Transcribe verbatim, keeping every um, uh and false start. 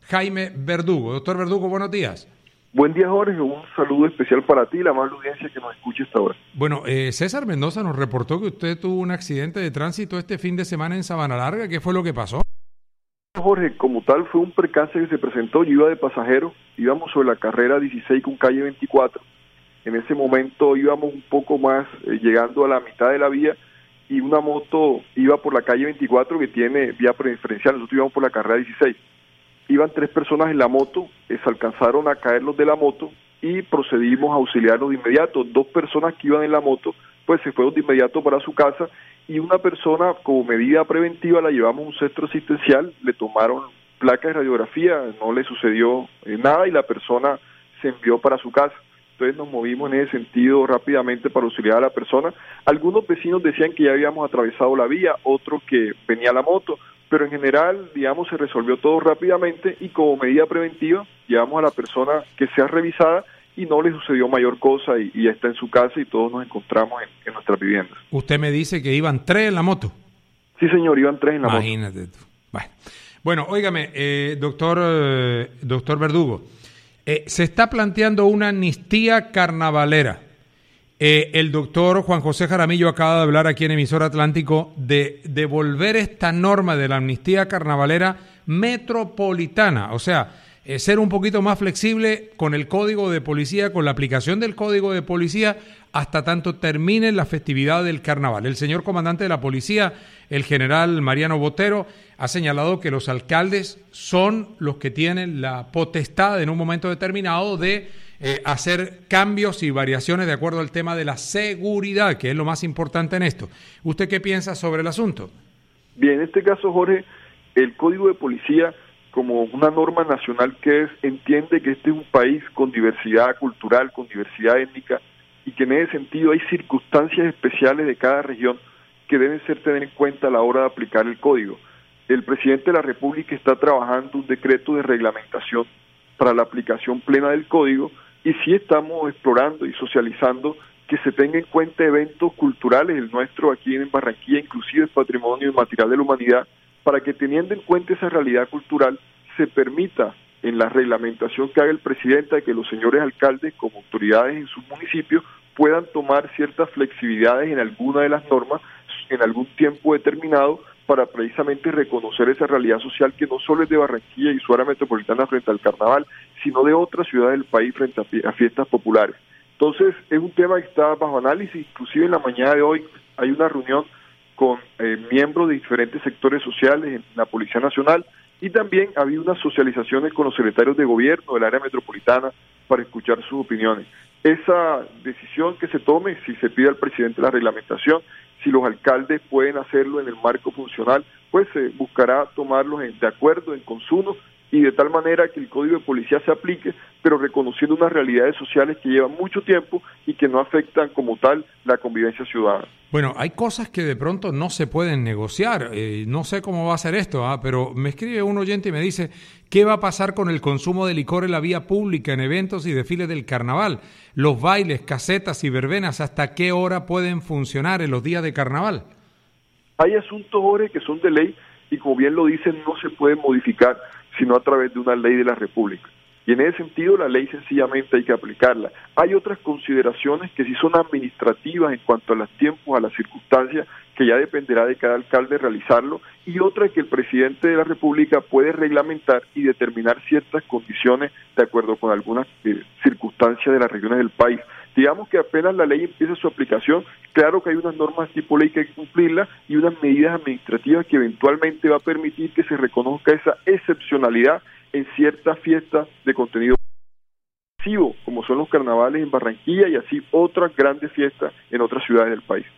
Jaime Verdugo. Doctor Verdugo, buenos días. Buen día, Jorge. Un saludo especial para ti y la amable audiencia que nos escucha esta hora. Bueno, eh, César Mendoza nos reportó que usted tuvo un accidente de tránsito este fin de semana en Sabana Larga. ¿Qué fue lo que pasó? Jorge, como tal, fue un percance que se presentó. Yo iba de pasajero, íbamos sobre la carrera dieciséis con calle veinticuatro. En ese momento íbamos un poco más, eh, llegando a la mitad de la vía, y una moto iba por la calle veinticuatro que tiene vía preferencial. Nosotros íbamos por la carrera dieciséis. Iban tres personas en la moto, eh, se alcanzaron a caer los de la moto y procedimos a auxiliarlos de inmediato. Dos personas que iban en la moto, pues se fueron de inmediato para su casa, y una persona, como medida preventiva, la llevamos a un centro asistencial, le tomaron placas de radiografía, no le sucedió eh, nada y la persona se envió para su casa. Entonces nos movimos en ese sentido rápidamente para auxiliar a la persona. Algunos vecinos decían que ya habíamos atravesado la vía, otros que venía la moto, pero en general, digamos, se resolvió todo rápidamente y como medida preventiva llevamos a la persona que sea revisada y no le sucedió mayor cosa y, y ya está en su casa y todos nos encontramos en, en nuestras viviendas. Usted me dice que iban tres en la moto. Sí, señor, iban tres en la Imagínate moto. Tú. Bueno, bueno óigame, eh, doctor, eh, doctor Verdugo, eh, se está planteando una amnistía carnavalera. Eh, el doctor Juan José Jaramillo acaba de hablar aquí en Emisora Atlántico de devolver esta norma de la amnistía carnavalera metropolitana, o sea, eh, ser un poquito más flexible con el código de policía, con la aplicación del código de policía hasta tanto termine la festividad del carnaval. El señor comandante de la policía, el general Mariano Botero, ha señalado que los alcaldes son los que tienen la potestad en un momento determinado de Eh, hacer cambios y variaciones de acuerdo al tema de la seguridad, que es lo más importante en esto. ¿Usted qué piensa sobre el asunto? Bien, en este caso, Jorge, el Código de Policía, como una norma nacional que es, entiende que este es un país con diversidad cultural, con diversidad étnica, y que en ese sentido hay circunstancias especiales de cada región que deben ser tener en cuenta a la hora de aplicar el Código. El presidente de la República está trabajando un decreto de reglamentación para la aplicación plena del Código, y sí estamos explorando y socializando que se tenga en cuenta eventos culturales, el nuestro aquí en Barranquilla inclusive es patrimonio inmaterial de la humanidad, para que teniendo en cuenta esa realidad cultural se permita en la reglamentación que haga el presidente de que los señores alcaldes como autoridades en sus municipios puedan tomar ciertas flexibilidades en alguna de las normas en algún tiempo determinado para precisamente reconocer esa realidad social que no solo es de Barranquilla y su área metropolitana frente al carnaval, sino de otras ciudades del país frente a fiestas populares. Entonces, es un tema que está bajo análisis. Inclusive en la mañana de hoy hay una reunión con eh, miembros de diferentes sectores sociales en la Policía Nacional, y también ha habido unas socializaciones con los secretarios de gobierno del área metropolitana para escuchar sus opiniones. Esa decisión que se tome, si se pide al presidente la reglamentación, si los alcaldes pueden hacerlo en el marco funcional, pues se eh, buscará tomarlos en, de acuerdo, en consumo, y de tal manera que el Código de Policía se aplique, pero reconociendo unas realidades sociales que llevan mucho tiempo y que no afectan como tal la convivencia ciudadana. Bueno, hay cosas que de pronto no se pueden negociar, eh, no sé cómo va a ser esto, ¿ah? Pero me escribe un oyente y me dice, ¿qué va a pasar con el consumo de licor en la vía pública, en eventos y desfiles del carnaval? Los bailes, casetas y verbenas, ¿hasta qué hora pueden funcionar en los días de carnaval? Hay asuntos, Jorge, que son de ley y como bien lo dicen, no se pueden modificar sino a través de una ley de la República. Y en ese sentido la ley sencillamente hay que aplicarla. Hay otras consideraciones que sí son administrativas en cuanto a los tiempos, a las circunstancias, que ya dependerá de cada alcalde realizarlo, y otra que el presidente de la República puede reglamentar y determinar ciertas condiciones de acuerdo con algunas eh, circunstancias de las regiones del país. Digamos que apenas la ley empieza su aplicación, claro que hay unas normas tipo ley que hay que cumplirlas y unas medidas administrativas que eventualmente va a permitir que se reconozca esa excepcionalidad en ciertas fiestas de contenido masivo, como son los carnavales en Barranquilla y así otras grandes fiestas en otras ciudades del país.